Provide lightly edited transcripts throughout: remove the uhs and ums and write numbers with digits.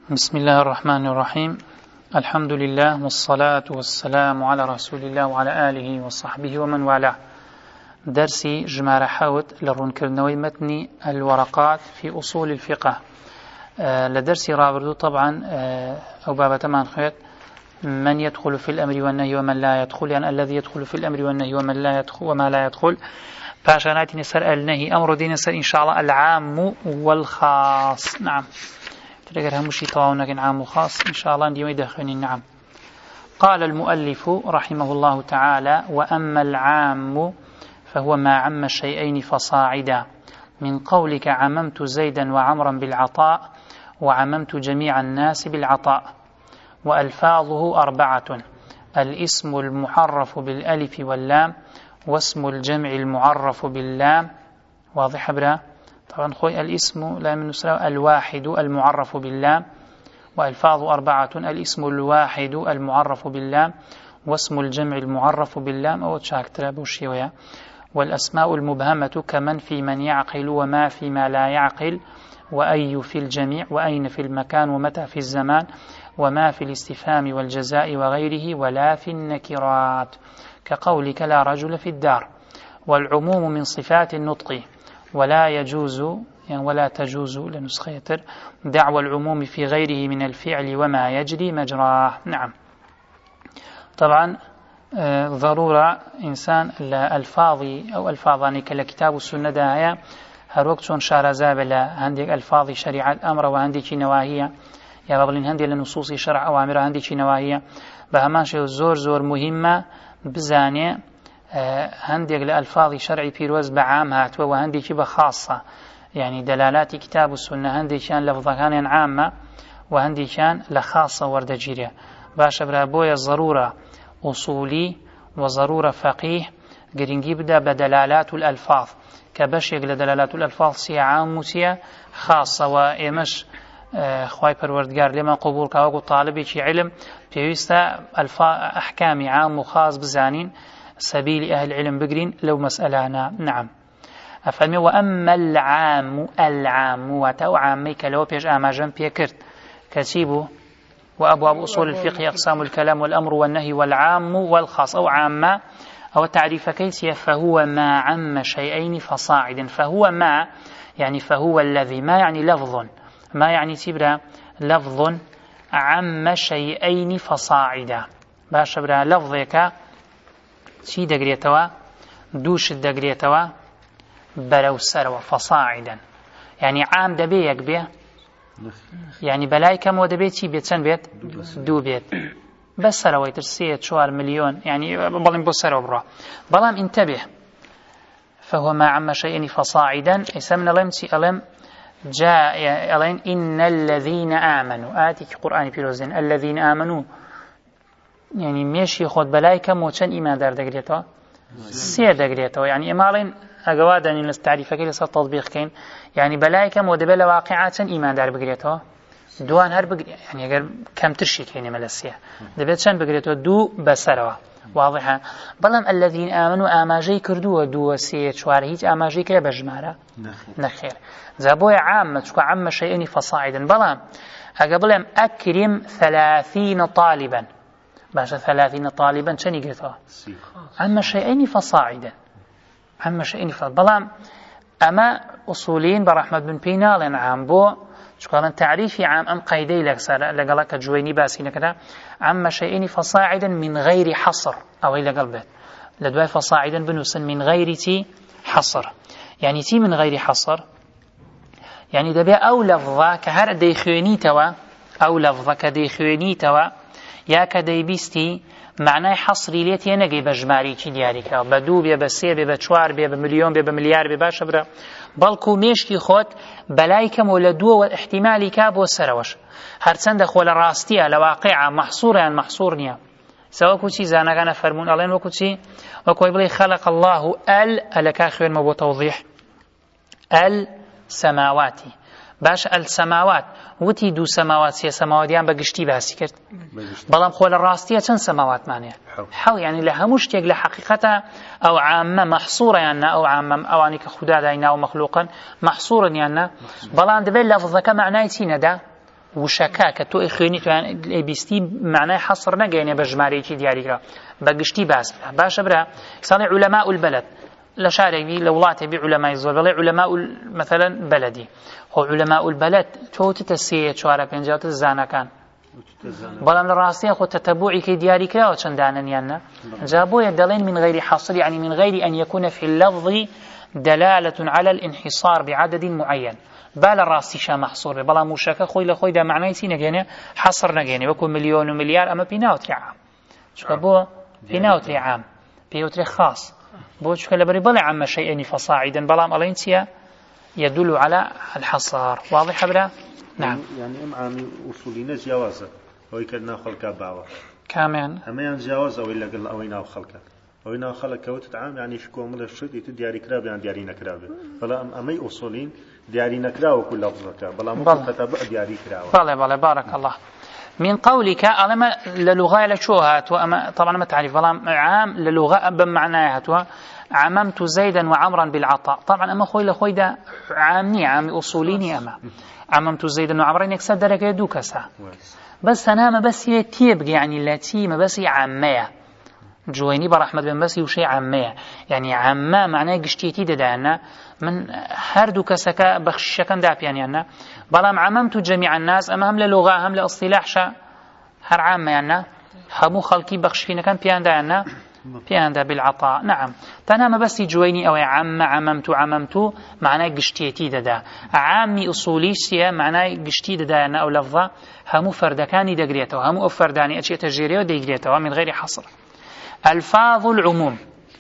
بسم الله الرحمن الرحيم. الحمد لله والصلاة والسلام على رسول الله وعلى آله وصحبه ومن والاه. درسي جمار حوت للرنكرنوي متني الورقات في أصول الفقه. لدرسي رابردو طبعا أو بابا تمان خيط من يدخل في الأمر والنهي ومن لا يدخل، يعني الذي يدخل في الأمر والنهي ومن لا يدخل وما لا يدخل. باشانات نسر النهي أمر دين نسر إن شاء الله العام والخاص. نعم تلقى همشي طاونك عام وخاص إن شاء الله عندي ما يدخلني. نعم. قال المؤلف رحمه الله تعالى: وأما العام فهو ما عم شيئين فصاعدا، من قولك عممت زيدا وعمرا بالعطاء وعممت جميع الناس بالعطاء. وألفاظه 4: الاسم المعرف بالألف واللام، واسم الجمع المعرف باللام. واضح برا؟ طبعا خوي الاسم لا من نسرة الواحد المعرف باللام، وألفاظ 4: الاسم الواحد المعرف باللام، واسم الجمع المعرف باللام أو تشاكتر بوشيويا. والأسماء المبهمة كمن في من يعقل وما في ما لا يعقل، وأي في الجميع، وأين في المكان، ومتى في الزمان، وما في الاستفهام والجزاء وغيره، ولا في النكرات كقولك لا رجل في الدار. والعموم من صفات النطق، ولا يجوز يعني ولا تجوز لنسخيتر دعوى العموم في غيره من الفعل وما يجري مجراه. نعم. طبعا ضرورة إنسان الألفاظي أو ألفاظاني كالكتاب والسنة داهية هر وقت شون شارزاب لا هنديك ألفاظ شريعة الأمر وهنديك نواهية، يا بغلين هندي لنصوص شرع أوامر هنديك نواهية بهمان شيء زور مهمة بزانية. هنديك لألفاظ شرعي بيروز بعام هاتوا وهنديك بخاصة، يعني دلالات كتاب والسنة هنديك كان لفظان عامة وهنديك كان لخاصة وردجيرة. باش برابويا ضرورة أصولي وضرورة فقيه قرنجي بدا بدلالات الألفاظ كبش يقل دلالات الألفاظ سي عام وسي خاصة. وإمش خواي پروردگار لما قبول كاوكو طالبي شي علم بيوستا أحكام عام وخاص بزانين سبيل أهل العلم بقرين لو مسألة. نعم. أفهمي. وأما العام وتو عامي كلو بيج آماجن بيكرت كتيبو وأبواب أصول الفقه أقسام الكلام والأمر والنهي والعام والخاص أو عامة أو تعريف كيسية. فهو ما عم شيئين فصاعدا. فهو ما يعني فهو الذي، ما يعني لفظ، ما يعني تبرا لفظ عم شيئين فصاعدا. باش برا لفظك شي دقريتوا دوش الدقريتوا بلو سروا فصاعدا، يعني عام دبيك به، يعني بلاي كم ودبيت شي بيت سن بيت دو بيت بس سرويت 3 مليون، يعني بلين بسروا برا. بلام انتبه. فهو ما عم شيئين فصاعدا يسمنا لمسي ألم جاء ألين إن الذين آمنوا آتيك قرآن بيروزين الذين آمنوا، يعني ماشي خود بلاي كم وشن إيمان دار دقريتوا 3 دقريتوا، يعني إمالين أجوادا إن التعريف كي لسه تطبيق كين، يعني بلاي كم ودبلا واقعات إيمان دار بقريتوا دوان هر بقري، يعني أجر كم ترشي كيني ملسية دبيت شن بقريتوا دو بسروا. واضحة. بلام الذين آمنوا آماجي كردوا دو 3 4 هيج آماجي كلا بجمارة نخير زابويا عامة شكو عم شيئين فصاعدا. بلام أقبلهم أكرم 30 طالبا. باشا 30 طالبا شني قلتها عم شيئين فصاعدا، عم شيئين فصاعدا. بلام أما أصولين برحمة بن بينال عام بو شكرا تعريفي عام أم قيدي لقلك جويني باسين كذا عم شيئين فصاعدا من غير حصر أو إلى قلبه لدواء فصاعدا بنوسن من غير تي حصر، يعني تي من غير حصر يعني دبي أو لفظة كهر ديخويني توا أو لفظة كديخويني توا يا كديبيستي معناه حصري ليتي نجي بجماري كي ديارك بدو بيا بسير بيا بشوار بيا بمليون بيا بمليار بيا باشبرا بلكو مشكي خود بلايكم ولا دو واحتمالي كاب وسروش هرسند خول راستيه لواقع محصورا محصورنيا سواء كوتشي زانا كان فرمون الله وكوتشي وكوي خلق الله الك اخر ما بو توضيح السماوات باش السماوات وتي دو سماوات سي سماواتيان بقشتي باسي كرت بلام خول الراستيه چن سماوات معنيه حو يعني لها مشتيق لحقيقتها او عامه محصوره يعني او عامه او انك خدا داينا او مخلوقا محصورا يعني بلام دبل لفظك معناه تينا دا وشكا كتو إخواني توان بيستي معناه حصر نجاني بجماريكي دياريكا بقشتي باش برا صار علماء البلد لشارعي لولاتي بعلماء الزور ولا علماء مثلا بلدي هو علماء البلد تو تتسية شوارع بينجات الزانا كان بلام للراسية خو تتبعي كي دياريكا وشندانا يانا جابوا يدلين من غير حصر يعني من غير أن يكون في اللفظ دلالة على الانحصار بعدد معين بال الراسي شا محصور بلا مشاكا خوي لخوي دا معناه سي نجاني حصر نجاني وكو مليون ومليار أما بيناوتري عام شو بو بيناوتري عام بيوتري خاص بو شو لبري بلا عام شيئين فصاعدا بلا ألينسيا يدل على الحصار واضح بلا نعم يعني عامي أصولين جوازة هو كنا خلقا باوا كمان أما يعني جواز أو إلا قل أوينا خلقا أوينا خلق كوت عام يعني شكو من الشد يتدياري كراب يعني دياري نكرابه فلا أمي أصولين دياري نكراو كل لفظك بلا مكتب دياري كراو بلا بارك الله من قولك ألما للغة لشوهات وأما طبعا ما تعرف بلا عام للغة بمعناها عممت زيدا وعمرا بالعطاء طبعا أما خوي دا عامني عامي أصوليني أما عممت زيدا وعمرا يكسر درجة دوكسا بس أنا ما بس يتيبق يعني التي ما بس عامية جويني برحمة بن بس وشيء عامية يعني عامة معناه قشتيتي دانا من هردو كسكا بخشكن داب يعني أنا بلام عممت جميع الناس أما هم للغة هم لأصطلاح شا هر عامة يعني همو خلقي بخش فينا كان بيان دانا بيان دا بالعطاء نعم تنام بس جويني أو عممت معناه قشتيتي دا عامي أصولي سيا معناه قشتي دا أو لفظة همو فردكاني دقريته همو أفرداني أشياء تجريته دقريته من غير حصر ألفاظ العموم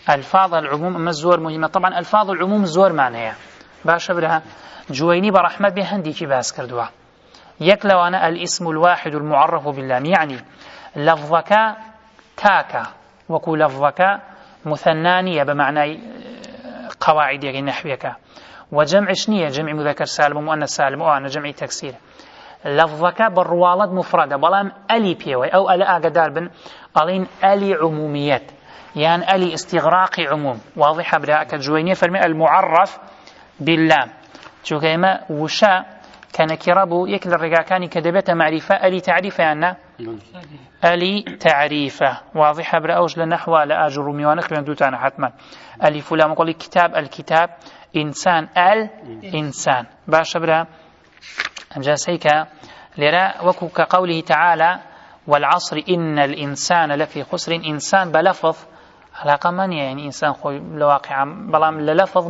أما الزور مهمة طبعا ألفاظ العموم الزور معناها باش برها جويني برحمة بهندي كي باس كردوا يكلو أنا الاسم الواحد المعرف باللام يعني لفظك كاكا وكو لفظك مثنانية بمعنى قواعد نحوك وجمع شنية جمع مذكر سالم ومؤنث سالم وأنا جمع تكسير لفظك بالروالد مفردة بلام ألي بيوي أو ألا أقدار بن ألين ألي عموميات يعني ألي استغراق عموم واضحة بداء كجوينية فرمي المعرف باللام شو كيما وشا كان كرابو يكل الرجاء كان كدبت معرفة ألي تعريفة يعني ألي تعريفة واضحة برأوج لنحو لآجر روميوانخ بيندوتانا حتما ألي فلان قولي كتاب الكتاب إنسان الإنسان باش برا أنجاسيك لرا وكو كقوله تعالى والعصر إن الإنسان لفي خسر إنسان بلفظ علاقة مانية يعني إنسان خوي لواقع بلام للفظ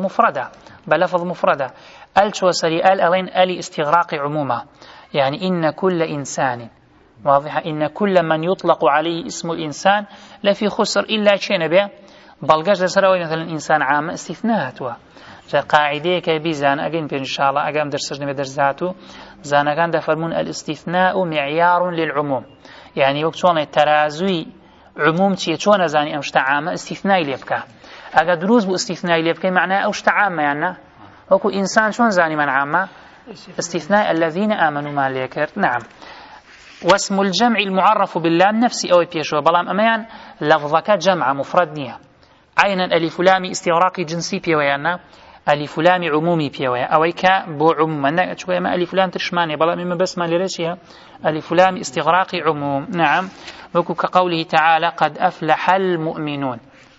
مفردة ألتو سري ألين ألي استغراق عموما يعني إن كل إنسان واضحة إن كل من يطلق عليه اسم الإنسان لفي خسر إلا شيء به بلغاش لسراوي مثلا إنسان عام استثناءاتها قاعدة كبيزان أجن إن شاء الله أجام درسنا بدرساتو زانا كان دفرمون الاستثناء معيار للعموم يعني وقتون الترازوي عموم تيتون زاني أمشت عامة استثناء ليبكا أجا دروز بو استثناء ليبكا معناه أوشت عامة يعني وكو إنسان شون زاني من عامة استثناء الذين آمنوا ما ليكرت نعم واسم الجمع المعرف باللام نفسي أو بيشوا بلام أميان لفظك جمع مفردنية عينا ألف لامي استغراقي جنسي بيويانا ألف لامي عمومي بيويا أويك بو عموما شوية ما ألف لام ترشماني بلام إما بس ما لرشيها ألف لامي استغراقي عموم نعم وكو كقوله تعالى قد أفلح المؤمنون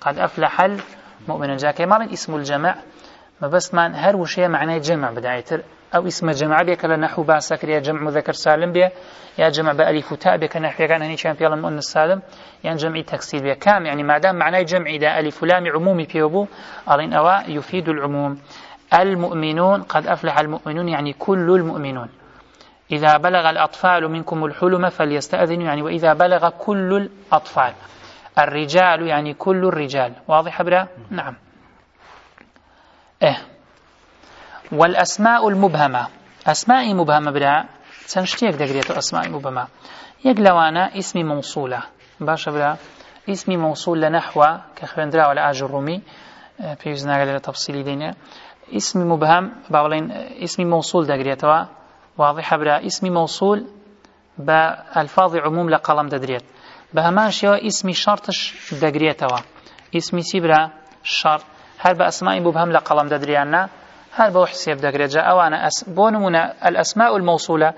جاء كمالا اسم الجمع ما بس ما هر وشيء معناه جمع بداية أو اسم جمع بك لنحو باسكر يا جمع مذكر سالم بيه يا جمع بألف وتاء بك نحو كان هني كان بيلا مؤنث سالم يعني جمع تكسير بيه كام يعني ما دام معناه جمع إذا ألف لام عمومي بيوبو ألين أوا يفيد العموم المؤمنون قد أفلح المؤمنون يعني كل المؤمنون إذا بلغ الأطفال منكم الحلم فليستأذنوا يعني وإذا بلغ كل الأطفال الرجال يعني كل الرجال واضح برا نعم والأسماء المبهمة أسماء مبهمة برا سنشتيك دقرية أسماء مبهمة يقلوانا اسم موصولة باشا برا اسم موصول لنحو كخبندرا ولا آج الرومي في وزناغ لتفصيلي دينا اسم مبهم باولين اسم موصول دقرية واضح برا اسم موصول بألفاظ عموم لقلم دقرية بهماش يو اسم شرطش دقرية اسم سيبرا شرط هل بأسماء مبهم لقلم دقريانا هل بوحسيب دقرية جاء وانا بونمنا الأسماء الموصولة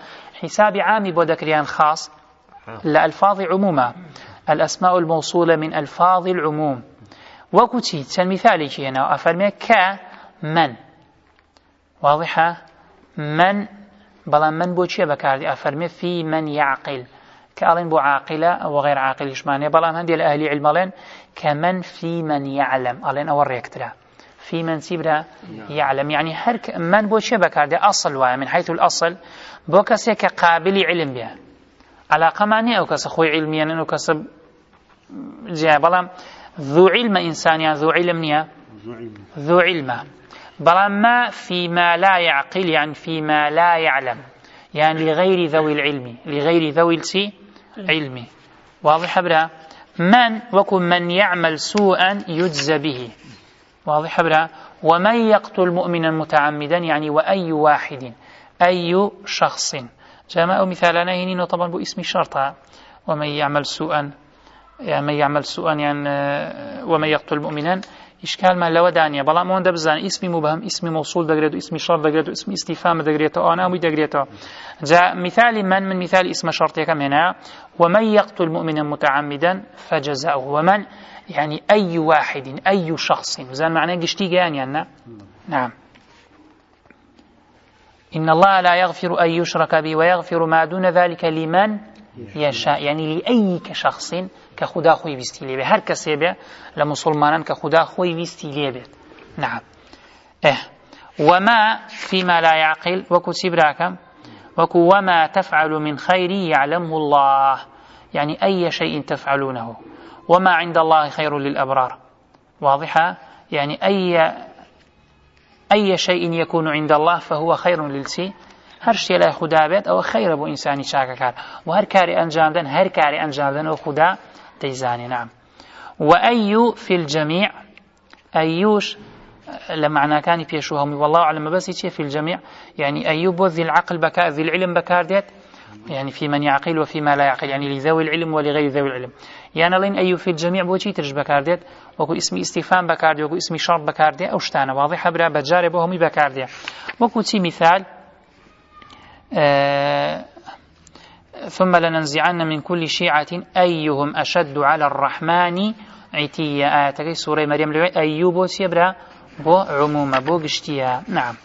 حساب عامي بودكريان خاص لألفاظ عموما. الأسماء الموصولة من ألفاظ العموم. وكتي كالمثال هنا أفرمي كمن، واضحة؟ من بلا من بوشي بكاردي أفرمي في من يعقل، كألين بو عاقلة وغير عاقل إشمانية، بلا هندي لأهل علم ألين كمن في من يعلم، ألين أول ريكترا في من سيبرا يعلم، يعني هر من بوشي بكاردي أصل وايا من حيث الأصل بوكسي كقابل علم بها علاقة معنية أو كس خوي علميا أو كس جاء بلا ذو علم إنسانيا ذو علمنيا ذو علم، بلا ما فيما لا يعقل يعني فيما لا يعلم، يعني لغير ذوي العلم، لغير ذوي العلم. واضح برا؟ من وكن من يعمل سوءا يجزى به، واضح برا؟ ومن يقتل مؤمنا متعمدا يعني وأي واحد، أي شخص. جاء مثالنا هنا طبعا باسم شرطة، ومن يعمل سوءا يعني من يعمل سوءا يعني ومن يقتل مؤمنا إشكال ما لو دانية بلا ما دبزان اسم مبهم اسم موصول دقريته اسم شرط دقريته اسم استفهام دقريته أنا أمي دقريته. جاء مثال من مثال اسم شرط كم هنا ومن يقتل مؤمنا متعمدا فجزاؤه، ومن يعني أي واحد أي شخص زين معناه قشتي يعني نعم. إن الله لا يغفر أن يشرك به ويغفر ما دون ذلك لمن يشاء، يعني لأي شخص كخدا خوي بيستيلي به، هر كسي به لمسلمان كخدا خوي بيستيلي به. نعم. وما فيما لا يعقل وكتب راكم وما تفعل من خير يعلمه الله، يعني أي شيء تفعلونه، وما عند الله خير للأبرار. واضحة؟ يعني أي شيء يكون عند الله فهو خير للسي، هر شيء لا خدا بيت أو خير أبو إنساني شاكا كار، وهر كاري أنجامدن أو خدا تيزاني. نعم. وأي في الجميع أيوش لمعنى كان بيشوهم والله أعلم، بس في الجميع يعني أيوب ذي العقل بكار ذي العلم بكار ديت، يعني في من يعقل وفيما لا يعقل، يعني لذوي العلم ولغير ذوي العلم. يعني لين أيوب في الجميع بوشي ترج بكار ديت، وكو اسم استفهام بكار ديت، وكو اسم شرط بكار ديت، أو شتانا واضحة برا بجارب وهمي بكار ديت. وكو تي مثال ثم لننزعن من كل شيعة أيهم أشد على الرحمن عتيا. آياتك سورة مريم لوي أيوب سيبرا بو عموما بو قشتيا. نعم.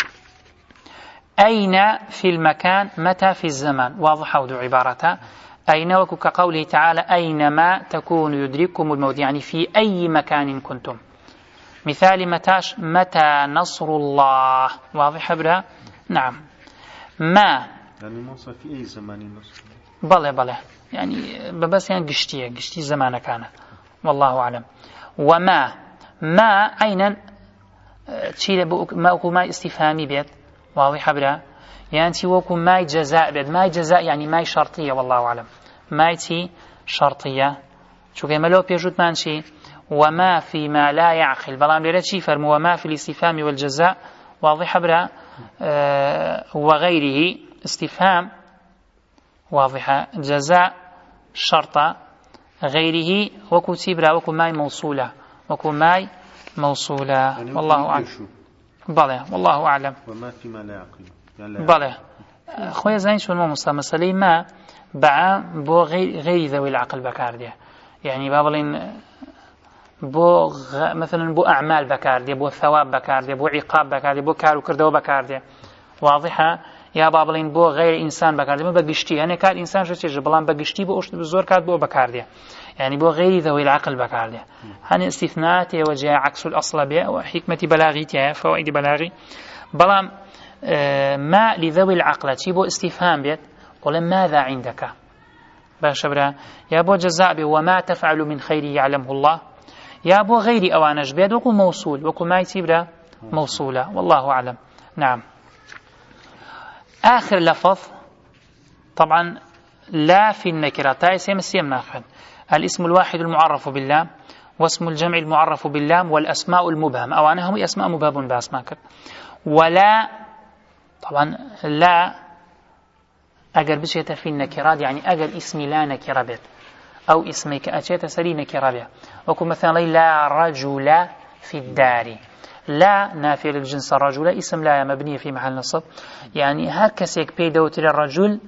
أين في المكان متى في الزمان، واضحة ودو عبارة أين وكو كقوله تعالى أينما تكون يدرككم الموت، يعني في أي مكان كنتم. مثال متاش متى نصر الله، واضحة برا. نعم. ما يعني موصى في أي زمان نصر، بله يعني بس يعني قشتي زمان كان، والله أعلم. وما عينا تشيل ما استفهامي بيت، واضح برا، يعني وكم ماي جزاء بيت، ماي جزاء يعني ماي شرطية، والله أعلم. ماي تي شرطية شو كما لو بيجود مانشي وما فيما لا يعقل، بلام ليرة شي فرمو وما في الاستفهام والجزاء، واضح برا. وغيره استفهام واضحة، جزاء شرطة، غيره وكتبرا وكو ماي موصولة يعني والله أعلم. بله والله أعلم. وما فيما لا يعقل يعني بله خويا زين شو مسألة ما بع بو غير ذوي العقل بكاردية، يعني بابلين بو مثلا بو أعمال بكاردية، بو ثواب بكاردية، بو عقاب بكاردية، بو كارو كردو بكاردية، واضحة. يا بابلين بو غير إنسان بكاردية ما بقشتي، يعني كار إنسان شو تيجي بلان بقشتي بو بزور كارد بو بكاردية، يعني بو غير ذوي العقل بكاردية. هني استثناءات وجاء عكس الأصل بها وحكمة بلاغيتها فوائد بلاغي. بلان ما لذوي العقل تيبو استفهام بيت قل ماذا عندك باشبرا، يا بو جزاء به وما تفعل من خير يعلمه الله، يا بو غير أوانش بيت وكو موصول وكو ما يتبرا موصولة، والله أعلم. نعم. آخر لفظ طبعا لا في النكرة تايسيم السيم ناخذ الاسم الواحد المعرف باللام واسم الجمع المعرف باللام والأسماء المبهم، أو أنا هم أسماء مبهم بأسماء. ولا طبعا لا أجر بشيء في النكرات، يعني أجر اسمي لا نكرة بيت أو اسمك أشيت سري نكرة بيت، وكم مثلا لا رجل في الدار، لا نافية للجنس الرجل اسم لا مبنية في محل نصب، يعني هكذا يكبي دوتر الرجل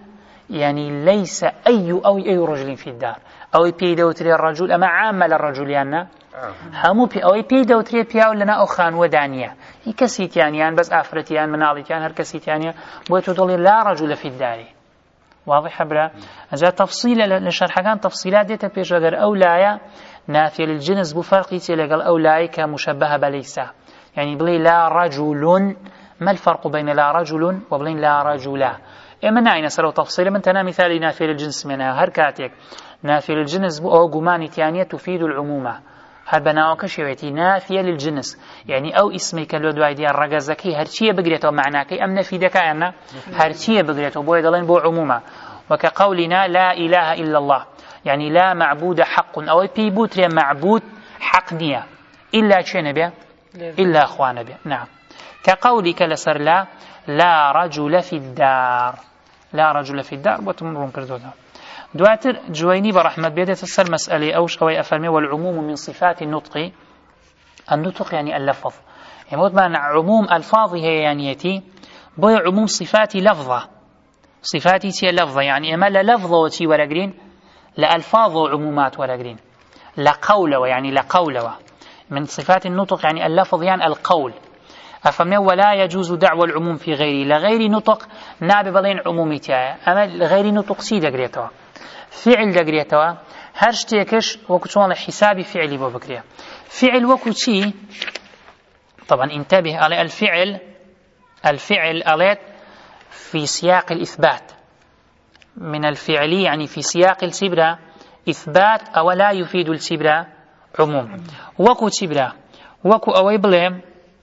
يعني ليس أي رجل في الدار أو بيدوتري الرجل أما عامة للرجل يعني همو بي أو بيدوتري بياو لنا أو خان ودانية هي كسيتيان بس آفرتيان منالتيان هر كسيتيان بويتو دولي لا رجل في الدار واضح برا أجا تفصيل لشرح كان تفصيلات ديتا بيش أجر أولايا نافية للجنس بفرقي تلقى أولاي كمشبهة بليس يعني بلي لا رجل ما الفرق بين لا رجل وبين لا رجلا إما نعينا سلو تفصيل من تنا مثال نافية للجنس منها هر كاتيك نافية للجنس أو قماني تانية تفيد العمومة هر بناوك شويتي نافية للجنس يعني أو اسمك الودواي ديال رجزكي هرشية بقريته معناكي أم نفيدك أنا هرشية بقريته بو يدلين بو عمومة وكقولنا لا إله إلا الله يعني لا معبود حق أو بيبوت معبود حق نية إلا شنبه إلا أخوان به نعم كقولك لسر لا رجل في الدار لا رجل في الدار وتمرون كردونا دواتر جويني برحمة بيدة تسر مسألة أوش أو أفرمي والعموم من صفات النطق النطق يعني اللفظ يعني معنى عموم ألفاظه يعني يتي بو عموم صفات لفظة صفاتي تي لفظة يعني إما للفظة وتي ورقرين لألفاظ وعمومات ورقرين لقولة يعني لقولة من صفات النطق يعني اللفظ يعني القول أفهمنا ولا يجوز دعوى العموم في غيره لغير نطق نابي بلين عموميتها أما لغير نطق سي دقريتها فعل دقريتها هرشتيكش وكتوان حسابي فعلي بوبكريا فعل وكتي طبعا انتبه على الفعل أليت في سياق الإثبات من الفعل يعني في سياق السبرة إثبات أو لا يفيد السبرة عموم وكو سبرة وكو أوي بليم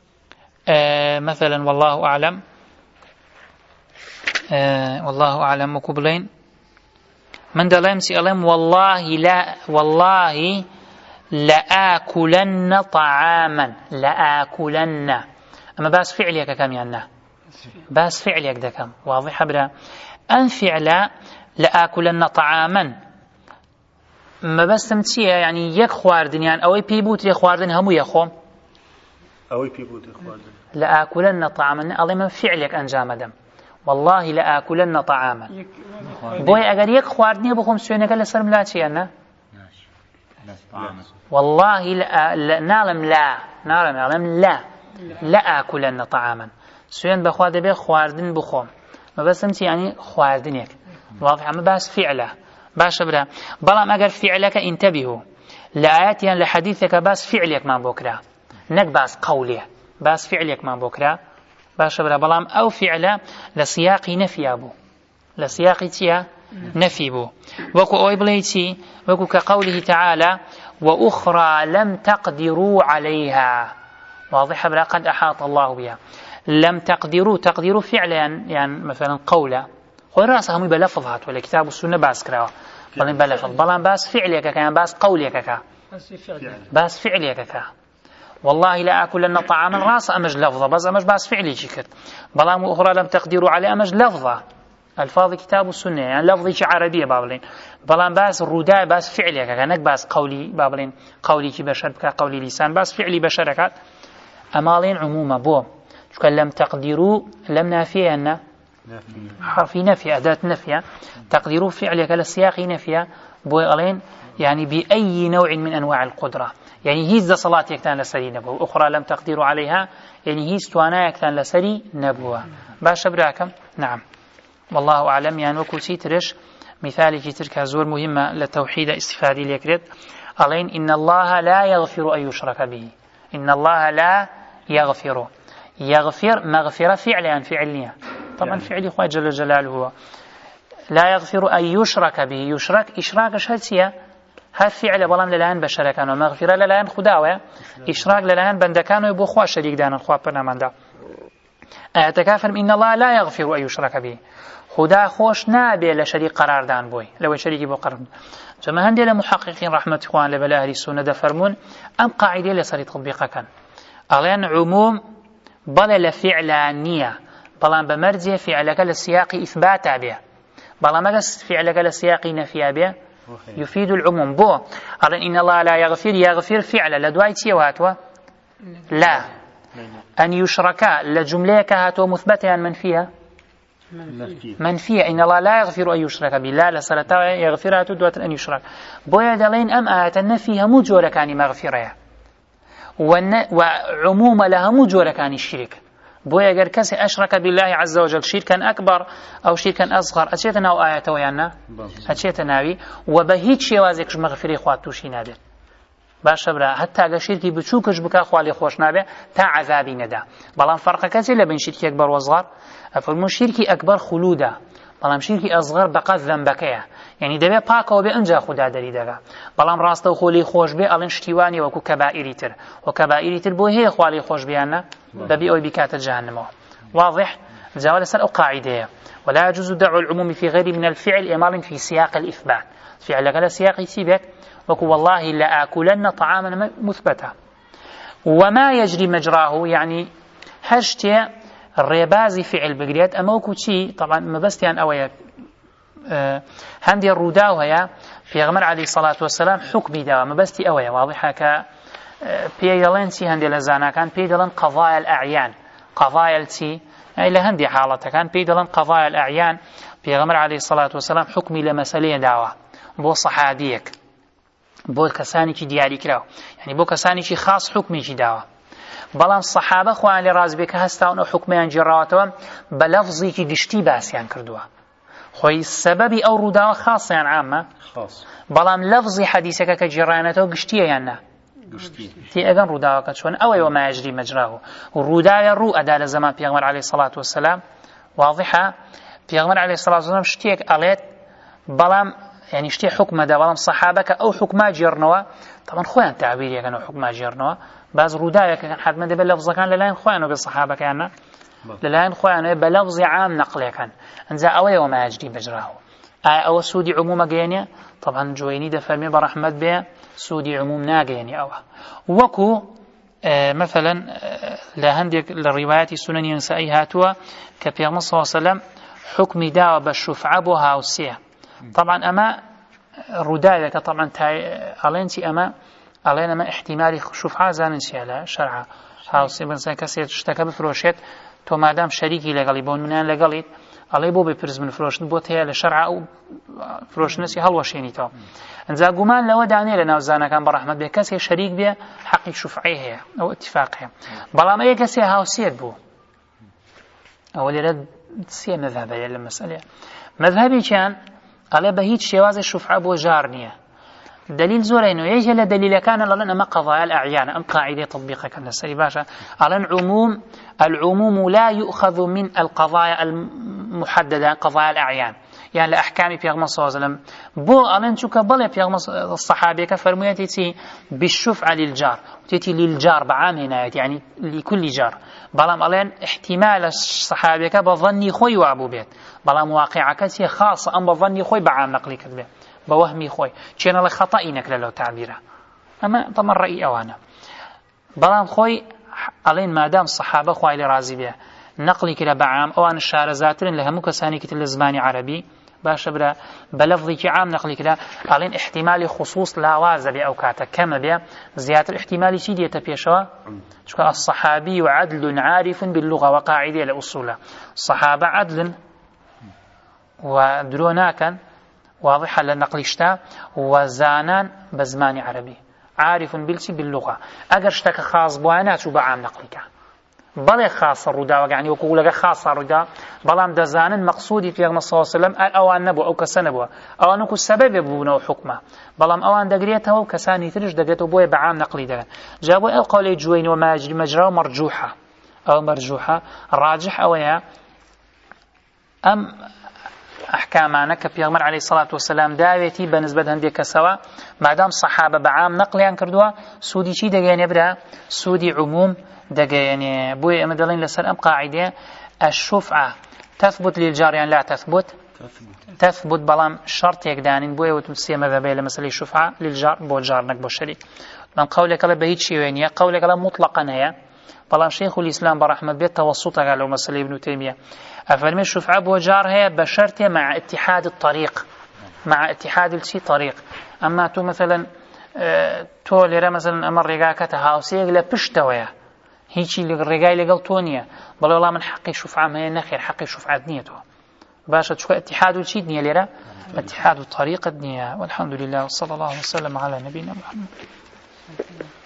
مثلا والله أعلم وكبلين من دلهم سألهم والله لآكلن طعاما لآكلن أما باس فعليك كم يعني باس فعليك ده كم واضح برا أن فعل لآكلن طعاما ما بس تمتية يعني يك خواردن يعني أو بيبوت يخواردن همو يخوم أو بيبوت يخواردن لآكلن طعاما الله من فعلك أنجام دم والله لآكلن طعاما بوي أجر يك خواردني بخم سوينك لسر ملاتي أنا والله نعلم لا آكلن طعاما سوين بخواد بي خواردن بخم ما بس أنت يعني خواردنك واضح أما بس فعله باش برا بلام أجر فعلك انتبهوا لآيات لحديثك بس فعلك ما بكرة نك بس قوله بس فعلك ما بكرة باش برا بلام أو فعله لسياق نفي أبو لسياق تيا نفي بو وكو أوي بليتي وكو كقوله تعالى وأخرى لم تقدروا عليها واضح برا قد أحاط الله بها لم تقدروا فعلا يعني مثلا قولا خو راسه هم بلفظات ولا كتاب السنة باس كراوه بلان بلفظ بلان باس فعلك كان باس قولك كا باس فعلك كا والله لا أكلن طعاما راس أمج لفظة بس أمج باس فعلي شكر بلان أخرى لم تقدروا عليه أمج لفظة الفاظ كتاب السنة يعني لفظي عربية بابلين بلان باس الرداء باس فعلك كا نك باس قولي بابلين قولي كي بشر بك قولي لسان باس فعلي بشركات أمالين عموما بو شكرا لم تقدروا لم نافية أن حرف نفي أداة نفي تقدير فعلك للسياق نفي بوغلين يعني بأي نوع من أنواع القدرة يعني هيز صلاة يكتان لسري نبوة أخرى لم تقدروا عليها يعني هيز توانا يكتان لسري نبوة باش براكم نعم والله أعلم يعني وكوتي ترش مثالي ترك زور مهمة للتوحيد استفادي ليكرد قالين إن الله لا يغفر أن يشرك به إن الله لا يغفر مغفرة فعلية طبعا فعلي خواه جل جلاله هو لا يغفر أن يشرك به يشرك إشراك شهدسية هذا فعل بلام للان بشر كانوا مغفرة للان خداوة إشراك للان بندكانوا يبو خواه شريك دانا خواه برنامان دا اعتكافا إن الله لا يغفر أن يشرك به خدا خوش نابي لشريك قرار دان بوي لو شريكي بو قرار جمع هندي لمحققين رحمة إخوان لبلا أهل السنة دفرمون أم قاعدة لسري تطبيقا كان أغلان عموم بلا لفعلانية بلان بمرجع فعلك للسياق إثبات به بلان فعلك للسياق نفي به يفيد العموم بو قال إن الله لا يغفر فعل لدوايتي وهاتوا لا أن يشركا لجملة هاتوا مثبتة من فيها منفية إن الله لا يغفر أن يشرك به لا لسرتا يغفرها تدوات أن يشرك بويا دلين أم آيات النفي هم جورة كان مغفرة وعموم لها مجورة كان الشرك بويا غير كسي أشرك بالله عز وجل شركا أكبر أو شركا أصغر أشيتنا أو آيات ويانا أشيتناوي وبهيت شوازك مغفرة خواتوشي نادر باش برا حتى اگه شرکی بچوکش بکا خوالی خوش نابه تا عذابی ندا بلان فرق کسی لبین شرکی اکبر و اصغر افرمو شرکی اکبر خلوده بلان شرکی اصغر بقى ذنبکه یعنی دبه پاکه و به انجا خدا داری دگه بلان راسته و خولی خوش به الان شتیوانی وکو کبائری تر و کبائری تر بو هی خوالی خوش بیانه ببی اوی بکات جهنم واضح زوال سر او قاعده ولا يجوز دعو العموم في غير من الفعل امال في سياق الإثبات فعل قال سياق سيبك وكو والله لآكلن طعاما مثبتا وما يجري مجراه يعني هشتي الريبازي فعل بقريات أما وكو شي طبعا ما بس يعني أويا هندي الروداو هيا في غمر عليه الصلاة والسلام حكمي داوا ما بس أويا واضحة ك بيدلين شي هندي لزانا كان بيدلين قضايا الأعيان قضايا التي إلى هندي حالته كان بيدلين قضايا الأعيان في غمر عليه الصلاة والسلام حكمي لمسألة داوا بو صحاديك بۆ کەسانێکی دیاری کراوە یعنی بۆ کەسانێکی خاص حکمێکی داوە بەڵام سەحابە خۆیان لێ ڕازی بێ کە هەستاون ئەو حکمیان جێڕاوەتەوە بە لەفزێکی گشتی باسییان کردووە خۆی سەبەبی ئەو ڕووداوە خاصیان عامە بەڵام لەفزی حەدیسەکە کە جێڕایەنێتەوە گشتیە یان نا تێ ئەگەن ڕووداوەکە چۆن ئەوەیەوە ما یەجری مەجراه و ڕووداوە ڕوو ئەدا لە زەمان پێغەمبەر عەلەیهی سەڵات وەسەلام واضحە پێغەمبەر عەلەیهی سەڵات وەسەلام شتێک ئەڵێت بەڵام يعني شتي حكم دا بلام صحابك أو حكما جيرنوا طبعا خوان تعبير كانوا حكما جيرنوا بعض رودايا كان حد ما دبل لفظ كان للاين خوانوا بالصحابة كان للاين خوانوا بلفظ عام نقل كان انزا أوي وما يجري مجراه أو سودي عموم جينيا طبعا جويني دفرمي برحمة بها سودي عموم ناجيني أو وكو مثلا لهندك الروايات سنن ينسأي هاتوا كبيغمص صلى الله عليه وسلم حكم داوى بالشفعة بها وسيه طبعا أما رداية طبعا ألينتي أما احتمالي شفعة زاننسي على شرعة هاوسي بنسان كسيت اشتكى بفروشت تو مادام شريكي لقلي بون منان لقليت علي بو ببرز من فروشت بوت هي لشرعة أو فروش نسي هلوشيني تو انزا قمان لو داني لنا وزانا كان برحمة بيه كسي شريك بيه حقي شفعيه هي أو اتفاقيه بلا ما يكسي هاوسيت بو أولي رد سي مذهبية للمسألة مذهبي كان قال بهيت شواز الشفعة بو جارنية دليل زورين ويجي لدليل كان لنا ما قضايا الأعيان أم قاعدة تطبيقها كان السري باشا على العموم لا يؤخذ من القضايا المحددة قضايا الأعيان يعني لأحكام بيغمص صلى الله عليه وسلم بو ألن شو كبل بيغمص الصحابة كفرميتي بالشفعة للجار وتيتي للجار بعام هنا يعني لكل جار بلام ألن احتمال الصحابة كبظني خوي وعبو بيت بلام واقعة كسي خاصة أم بظني خوي بعام نقلي كذبه بوهمي خوي شينا لخطأينك لو تعبيره أما طبعا رأي أوانا بلام خوي ألين ما دام الصحابة خوي لرازي بيه نقلي كلا بعام أوان الشارزاترين لهم كساني كتل الزمان عربي باش برا بلفظي عام نقلي كلا ألين احتمالي خصوص لا واز بأوكاتا كما بيا زيادة احتمالي شي ديتا بيشوا شكو الصحابي عدل عارف باللغة وقاعدة لأصولها الصحابة عدل ودرونا كان واضحة لنقلشتا وزانان بزمان عربي عارف باللغة أجر اشتك خاص بوانات وبعام نقلك بەڵێ خاصە ڕوودا يعني وەکو لەگە خاصە ڕوودا بەڵام دەزانن مەقسوودی پێغەمبەر صلی الله علیه و سلم ئەوان نەبوو ئەو کەسە نەبووە ئەوان وەکو سەبەبێ بوونەوە حکمە بەڵام ئەوان دەگرێتەوە و کەسانی ترش دەگرێتەوە بۆیە بەعام نەقلی دەکەن جا بۆ ئەو قەولەی جوێنەوە ما یەجری مەجرا و مەرجوحە ئەو مەرجوحە ڕاجح ئەوەیە ئەم ئەحکامانە کە پێغەمبەر عەلەیهی سەڵات وەسەلام داوێتی بەنسبەت هەندێک کەسەوە مادام سەحابە بەعام نەقلیان کردووە سوودی چی دەگەێنێ برا سوودی عموم دقيقة بوي أمدلين لسر أم قاعدة الشفعة تثبت للجار يعني لا تثبت بلام شرط يقدانين بوي وتمسيه مذهبية لمسألة الشفعة للجار بو الجار نقبو الشريك من قولك لا بهيت شيء وينيا قولك لا مطلقا هي بلام شيخ الإسلام برحمة بيت توسطها قالوا مسألة ابن تيمية أفرمي الشفعة بو جار هي بشرط مع اتحاد الطريق مع اتحاد الشي طريق أما تو مثلا تو لرا مثلا أمر رقاكة هاوسيق لبشتوية هیچی ڕێگای لەگەڵ تۆ نییە بەڵێ وەڵام من حەقی شوفعام هەیە نەخێر حەقی شوفعات نییە تۆ باشا شو اتحاد وشيد نية ليرة اتحاد طريقة نية. والحمد لله وصلى الله وسلم على نبينا محمد.